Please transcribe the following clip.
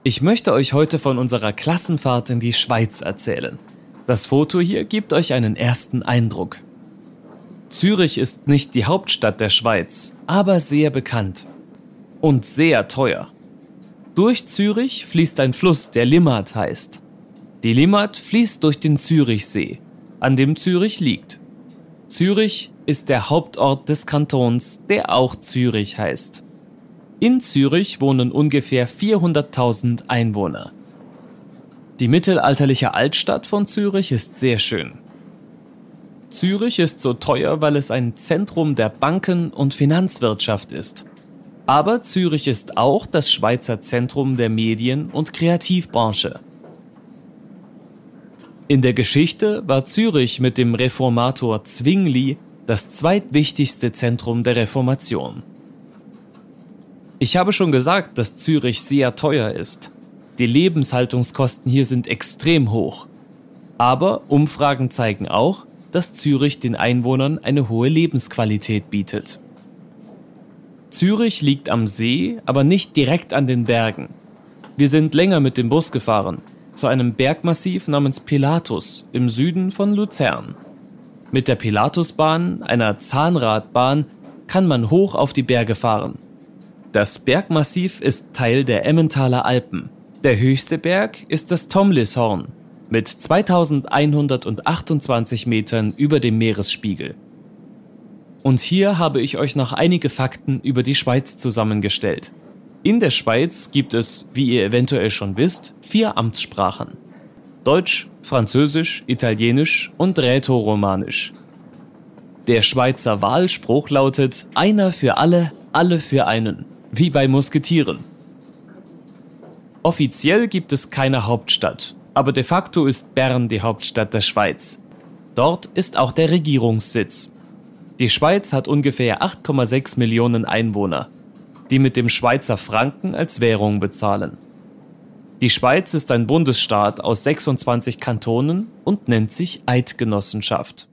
Ich möchte euch heute von unserer Klassenfahrt in die Schweiz erzählen. Das Foto hier gibt euch einen ersten Eindruck. Zürich ist nicht die Hauptstadt der Schweiz, aber sehr bekannt. Und sehr teuer. Durch Zürich fließt ein Fluss, der Limmat heißt. Die Limmat fließt durch den Zürichsee, an dem Zürich liegt. Zürich ist der Hauptort des Kantons, der auch Zürich heißt. In Zürich wohnen ungefähr 400.000 Einwohner. Die mittelalterliche Altstadt von Zürich ist sehr schön. Zürich ist so teuer, weil es ein Zentrum der Banken- und Finanzwirtschaft ist. Aber Zürich ist auch das Schweizer Zentrum der Medien- und Kreativbranche. In der Geschichte war Zürich mit dem Reformator Zwingli das zweitwichtigste Zentrum der Reformation. Ich habe schon gesagt, dass Zürich sehr teuer ist. Die Lebenshaltungskosten hier sind extrem hoch. Aber Umfragen zeigen auch, dass Zürich den Einwohnern eine hohe Lebensqualität bietet. Zürich liegt am See, aber nicht direkt an den Bergen. Wir sind länger mit dem Bus gefahren, zu einem Bergmassiv namens Pilatus im Süden von Luzern. Mit der Pilatusbahn, einer Zahnradbahn, kann man hoch auf die Berge fahren. Das Bergmassiv ist Teil der Emmentaler Alpen. Der höchste Berg ist das Tomlishorn mit 2128 Metern über dem Meeresspiegel. Und hier habe ich euch noch einige Fakten über die Schweiz zusammengestellt. In der Schweiz gibt es, wie ihr eventuell schon wisst, 4 Amtssprachen. Deutsch, Französisch, Italienisch und Rätoromanisch. Der Schweizer Wahlspruch lautet: Einer für alle, alle für einen. Wie bei Musketieren. Offiziell gibt es keine Hauptstadt, aber de facto ist Bern die Hauptstadt der Schweiz. Dort ist auch der Regierungssitz. Die Schweiz hat ungefähr 8,6 Millionen Einwohner, die mit dem Schweizer Franken als Währung bezahlen. Die Schweiz ist ein Bundesstaat aus 26 Kantonen und nennt sich Eidgenossenschaft.